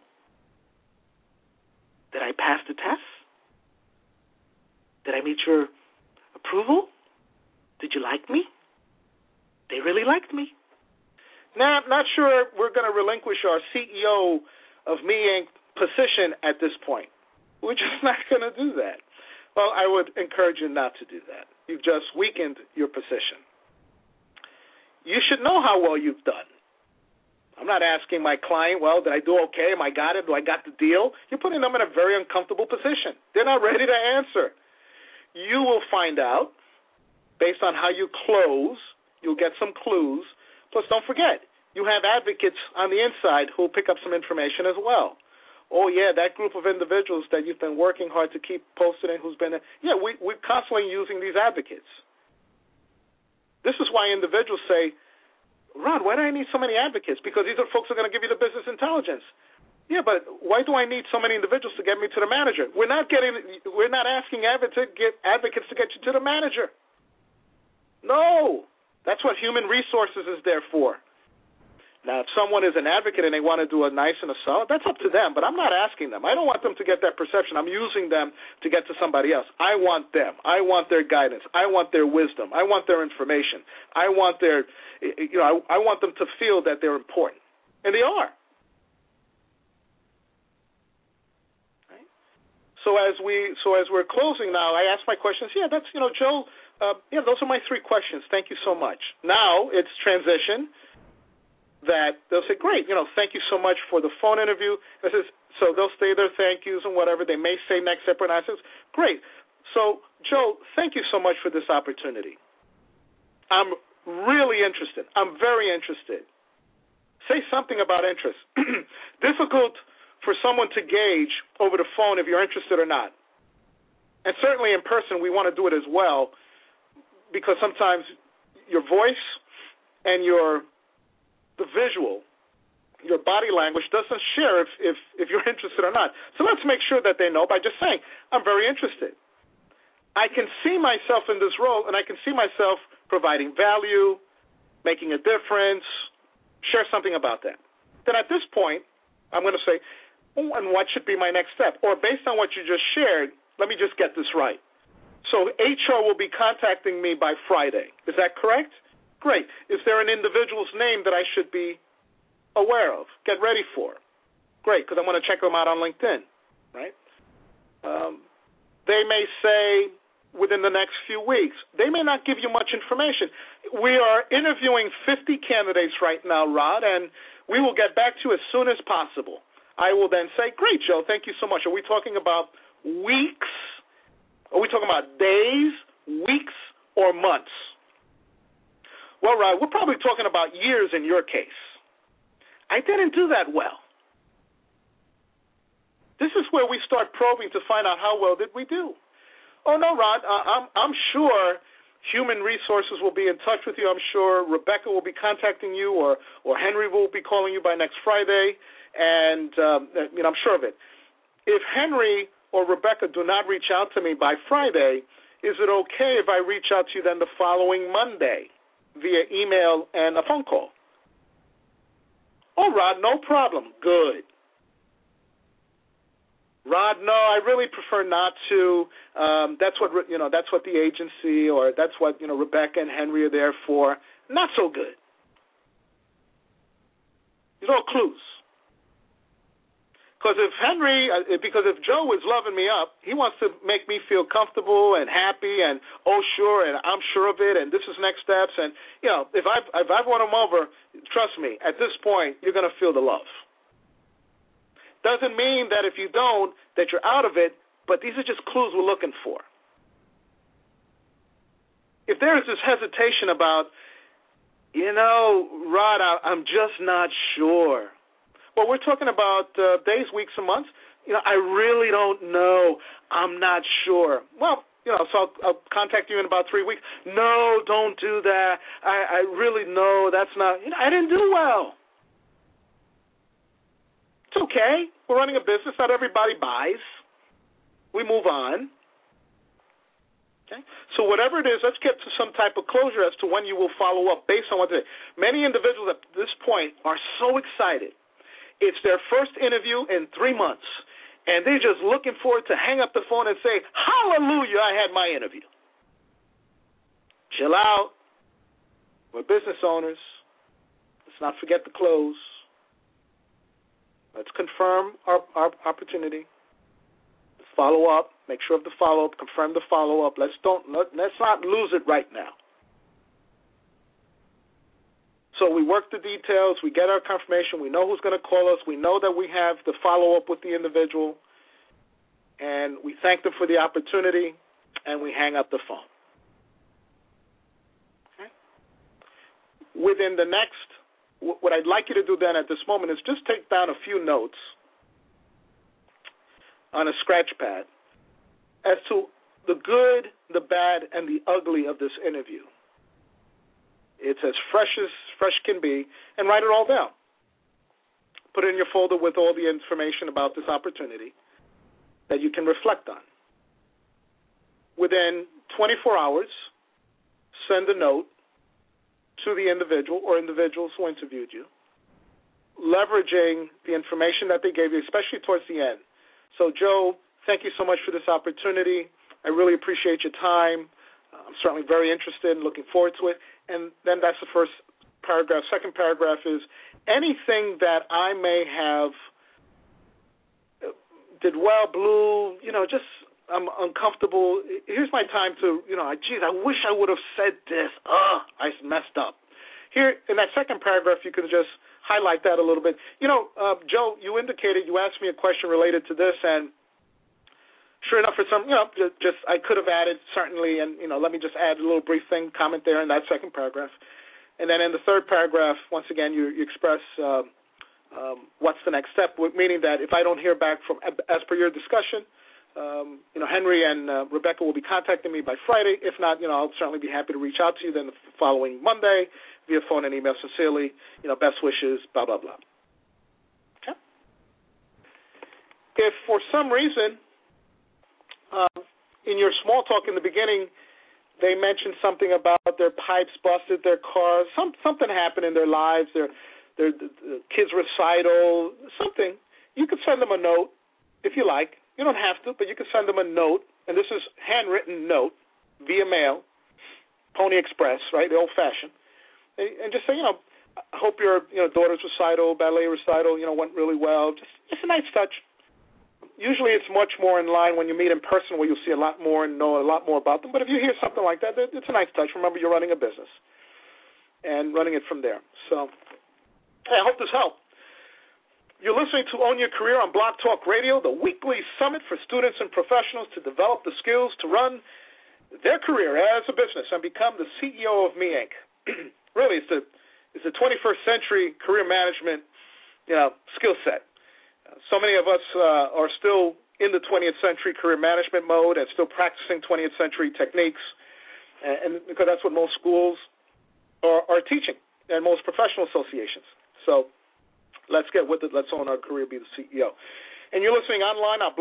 Did I pass the test? Did I meet your approval? Did you like me? They really liked me. Now, I'm not sure we're going to relinquish our CEO of Me Inc. position at this point. We're just not going to do that. Well, I would encourage you not to do that. You've just weakened your position. You should know how well you've done. I'm not asking my client, well, did I do okay? Am I got it? Do I got the deal? You're putting them in a very uncomfortable position. They're not ready to answer. You will find out based on how you close. You'll get some clues. Plus, don't forget, you have advocates on the inside who will pick up some information as well. Oh, yeah, that group of individuals that you've been working hard to keep posted and we're constantly using these advocates. This is why individuals say, Ron, why do I need so many advocates? Because these are folks who are going to give you the business intelligence. Yeah, but why do I need so many individuals to get me to the manager? We're not asking advocates to get you to the manager. No, that's what human resources is there for. Now, if someone is an advocate and they want to do a nice and a solid, that's up to them, but I'm not asking them. I don't want them to get that perception. I'm using them to get to somebody else. I want them. I want their guidance. I want their wisdom. I want their information. I want I want them to feel that they're important, and they are. Right? So as we're closing now, I ask my questions. Yeah, that's Joe. Those are my 3 questions. Thank you so much. Now it's transition. That they'll say, great, thank you so much for the phone interview. So they'll say their thank yous and whatever. They may say next step, and I says, great. So, Joe, thank you so much for this opportunity. I'm really interested. I'm very interested. Say something about interest. Difficult for someone to gauge over the phone if you're interested or not. And certainly in person, we want to do it as well, because sometimes your voice and the visual, your body language doesn't share if you're interested or not. So let's make sure that they know by just saying, I'm very interested. I can see myself in this role, and I can see myself providing value, making a difference, share something about that. Then at this point, I'm going to say, and what should be my next step? Or based on what you just shared, let me just get this right. So HR will be contacting me by Friday. Is that correct? Great. Is there an individual's name that I should be aware of, get ready for? Great, because I'm going to check them out on LinkedIn, right? They may say within the next few weeks. They may not give you much information. We are interviewing 50 candidates right now, Rod, and we will get back to you as soon as possible. I will then say, great, Joe, thank you so much. Are we talking about weeks? Are we talking about days, weeks, or months? Well, Rod, we're probably talking about years in your case. I didn't do that well. This is where we start probing to find out how well did we do. Oh, no, Rod, I'm sure human resources will be in touch with you. I'm sure Rebecca will be contacting you, or Henry will be calling you by next Friday, and I'm sure of it. If Henry or Rebecca do not reach out to me by Friday, is it okay if I reach out to you then the following Monday via email and a phone call? Oh, Rod, no problem. Good. Rod, no, I really prefer not to. That's what the agency, or that's what Rebecca and Henry are there for. Not so good. These are all clues. Because if Joe is loving me up, he wants to make me feel comfortable and happy, and oh sure, and I'm sure of it, and this is next steps, and if I've won him over, trust me, at this point you're going to feel the love. Doesn't mean that if you don't, that you're out of it, but these are just clues we're looking for. If there is this hesitation about, Rod, I'm just not sure. Well, we're talking about days, weeks, and months. I really don't know. I'm not sure. Well, so I'll contact you in about 3 weeks. No, don't do that. I really know that's not. I didn't do well. It's okay. We're running a business. Not everybody buys. We move on. Okay? So whatever it is, let's get to some type of closure as to when you will follow up based on what they. Many individuals at this point are so excited. It's their first interview in 3 months, and they're just looking forward to hang up the phone and say, hallelujah, I had my interview. Chill out. We're business owners. Let's not forget to close. Let's confirm our opportunity. Follow up. Make sure of the follow-up. Confirm the follow-up. Let's not lose it right now. So we work the details, we get our confirmation, we know who's going to call us, we know that we have the follow-up with the individual, and we thank them for the opportunity, and we hang up the phone. Okay? Within the next, what I'd like you to do then at this moment is just take down a few notes on a scratch pad as to the good, the bad, and the ugly of this interview. It's as fresh can be, and write it all down. Put it in your folder with all the information about this opportunity that you can reflect on. Within 24 hours, send a note to the individual or individuals who interviewed you, leveraging the information that they gave you, especially towards the end. So, Joe, thank you so much for this opportunity. I really appreciate your time. I'm certainly very interested and looking forward to it. And then that's the first paragraph. Second paragraph is anything that I may have did well, blew, just I'm uncomfortable. Here's my time to, geez, I wish I would have said this. I messed up. Here in that second paragraph, you can just highlight that a little bit. Joe, you asked me a question related to this, and sure enough, for some, just I could have added certainly, and let me just add a little brief comment there in that second paragraph, and then in the third paragraph, once again, you express what's the next step, meaning that if I don't hear back from, as per your discussion, Henry and Rebecca will be contacting me by Friday. If not, I'll certainly be happy to reach out to you then the following Monday via phone and email. Sincerely, best wishes, blah blah blah. Okay. If for some reason in your small talk in the beginning, they mentioned something about their pipes busted, their cars, something happened in their lives, their kids' recital, something, you could send them a note if you like. You don't have to, but you can send them a note, and this is handwritten note via mail, Pony Express, right, the old-fashioned, and just say, I hope your daughter's recital, ballet recital, went really well. Just a nice touch. Usually it's much more in line when you meet in person where you'll see a lot more and know a lot more about them. But if you hear something like that, it's a nice touch. Remember, you're running a business and running it from there. So I hope this helped. You're listening to Own Your Career on Blog Talk Radio, the weekly summit for students and professionals to develop the skills to run their career as a business and become the CEO of Me Inc. Really, it's the 21st century career management, skill set. So many of us are still in the 20th century career management mode and still practicing 20th century techniques, and because that's what most schools are teaching and most professional associations. So let's get with it. Let's own our career, be the CEO. And you're listening online at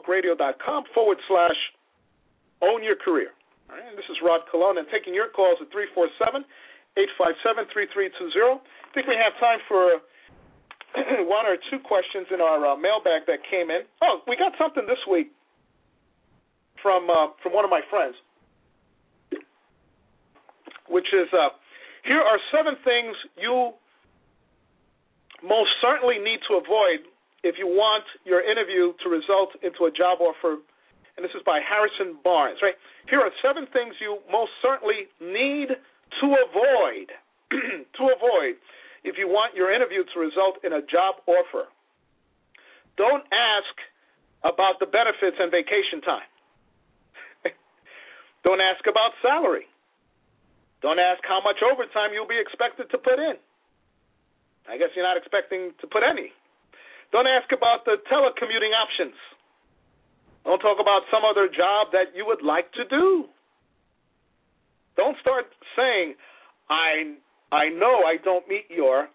blogtalkradio.com/own your career. All right, and this is Rod Colon, and taking your calls at 347-857-3320. I think we have time for one or two questions in our mailbag that came in. Oh, we got something this week from one of my friends, which is, here are 7 things you most certainly need to avoid if you want your interview to result into a job offer. And this is by Harrison Barnes, right? Here are 7 things you most certainly need to avoid, if you want your interview to result in a job offer. Don't ask about the benefits and vacation time. Don't ask about salary. Don't ask how much overtime you'll be expected to put in. I guess you're not expecting to put any. Don't ask about the telecommuting options. Don't talk about some other job that you would like to do. Don't start saying, I know I don't meet your.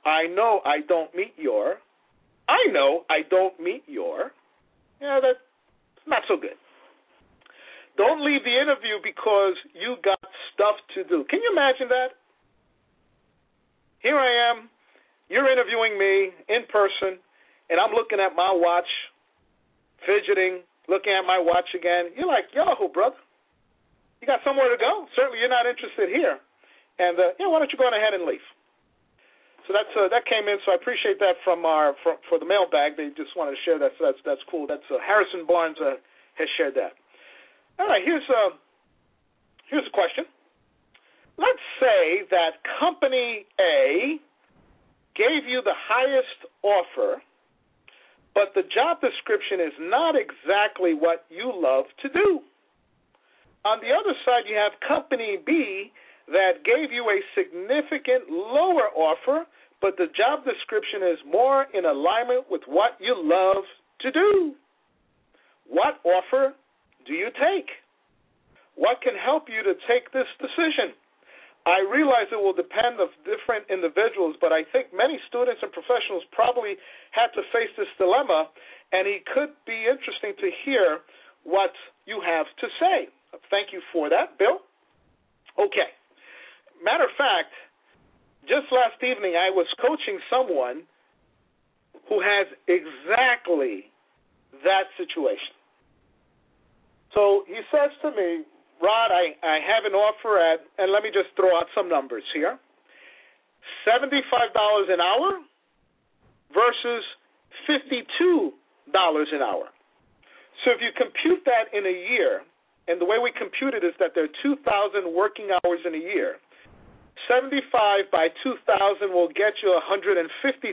That's not so good. Don't leave the interview because you got stuff to do. Can you imagine that? Here I am, you're interviewing me in person, and I'm looking at my watch, fidgeting, looking at my watch again. You're like, yo, brother, you got somewhere to go? Certainly you're not interested here. And, why don't you go on ahead and leave? So that came in, so I appreciate that for the mailbag. They just wanted to share that, so that's cool. That's Harrison Barnes has shared that. All right, here's a question. Let's say that company A gave you the highest offer, but the job description is not exactly what you love to do. On the other side, you have company B that gave you a significant lower offer, but the job description is more in alignment with what you love to do. What offer do you take? What can help you to take this decision? I realize it will depend on different individuals, but I think many students and professionals probably had to face this dilemma, and it could be interesting to hear what you have to say. Thank you for that, Bill. Okay. Matter of fact, just last evening I was coaching someone who has exactly that situation. So he says to me, Rod, I have an offer at, and let me just throw out some numbers here, $75 an hour versus $52 an hour. So if you compute that in a year, and the way we compute it is that there are 2,000 working hours in a year, 75 by 2,000 will get you $150,000,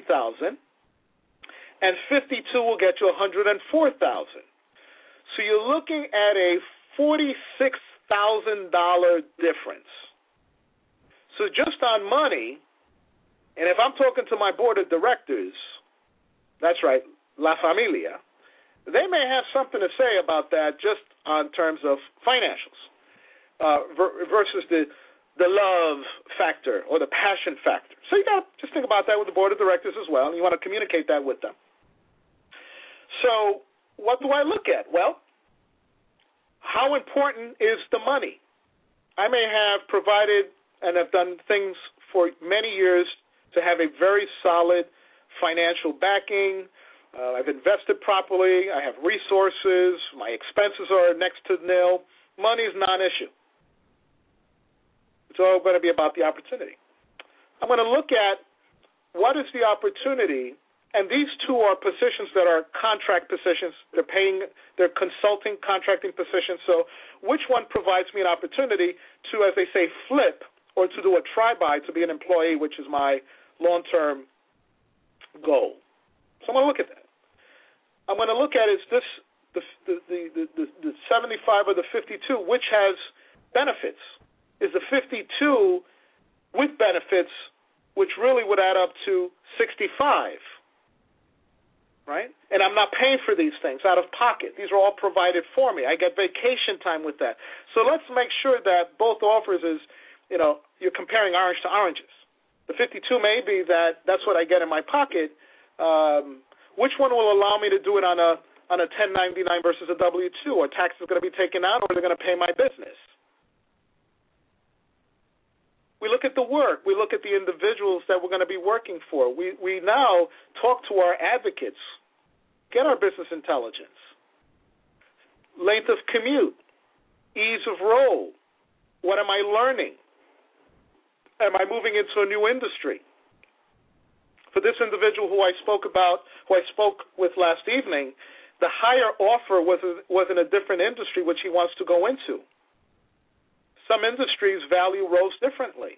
and 52 will get you $104,000. So you're looking at a $46,000 difference. So just on money, and if I'm talking to my board of directors, that's right, La Familia, they may have something to say about that just on terms of financials versus the love factor or the passion factor. So you got to just think about that with the board of directors as well, and you want to communicate that with them. So what do I look at? Well, how important is the money? I may have provided and have done things for many years to have a very solid financial backing. I've invested properly. I have resources. My expenses are next to nil. Money is non-issue. It's all going to be about the opportunity. I'm going to look at what is the opportunity, and these two are positions that are contract positions. They're consulting, contracting positions. So which one provides me an opportunity to, as they say, flip or to do a try-by to be an employee, which is my long-term goal. So I'm going to look at that. I'm going to look at is this the 75 or the 52, which has benefits? Is the 52 with benefits, which really would add up to 65, right? And I'm not paying for these things out of pocket. These are all provided for me. I get vacation time with that. So let's make sure that both offers is, you're comparing orange to oranges. The 52 may be that's what I get in my pocket. Which one will allow me to do it on a 1099 versus a W-2? Or taxes going to be taken out, or they're going to pay my business? We look at the work. We look at the individuals that we're going to be working for. We now talk to our advocates, get our business intelligence, length of commute, ease of role. What am I learning? Am I moving into a new industry? For this individual who I spoke with last evening, the higher offer was in a different industry which he wants to go into. Some industries' value rose differently.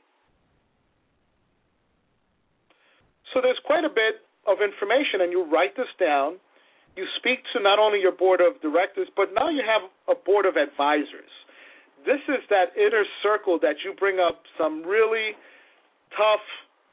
So there's quite a bit of information, and you write this down. You speak to not only your board of directors, but now you have a board of advisors. This is that inner circle that you bring up some really tough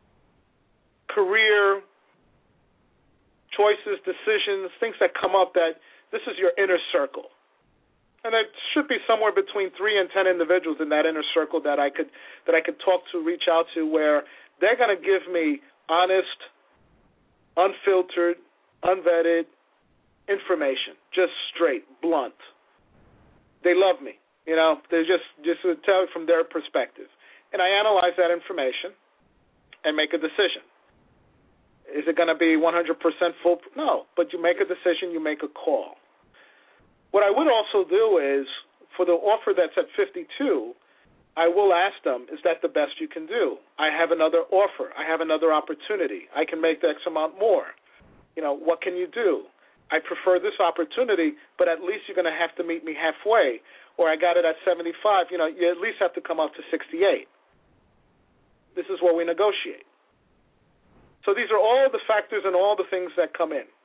career choices, decisions, things that come up that this is your inner circle. And it should be somewhere between 3 and 10 individuals in that inner circle that I could talk to, reach out to, where they're going to give me honest, unfiltered, unvetted information, just straight, blunt. They love me, They just tell it from their perspective, and I analyze that information and make a decision. Is it going to be 100% full? No, but you make a decision, you make a call. What I would also do is, for the offer that's at 52, I will ask them, is that the best you can do? I have another offer. I have another opportunity. I can make X amount more. What can you do? I prefer this opportunity, but at least you're going to have to meet me halfway. Or I got it at 75. You at least have to come up to 68. This is where we negotiate. So these are all the factors and all the things that come in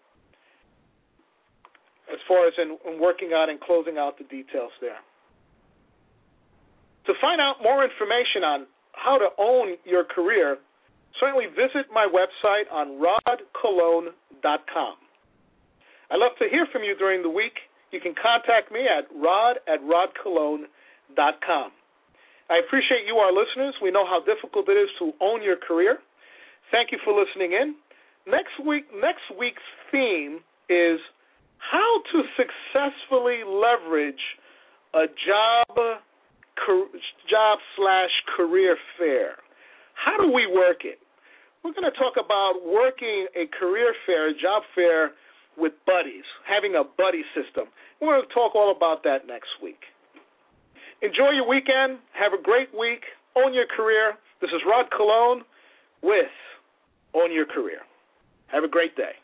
as far as in working out and closing out the details there. To find out more information on how to own your career, certainly visit my website on rodcolon.com. I'd love to hear from you during the week. You can contact me at rod@rodcolon.com. I appreciate you, our listeners. We know how difficult it is to own your career. Thank you for listening in. Next week's theme is how to successfully leverage a job/career fair. How do we work it? We're going to talk about working a career fair, a job fair with buddies, having a buddy system. We're going to talk all about that next week. Enjoy your weekend. Have a great week. Own your career. This is Rod Colon with Own Your Career. Have a great day.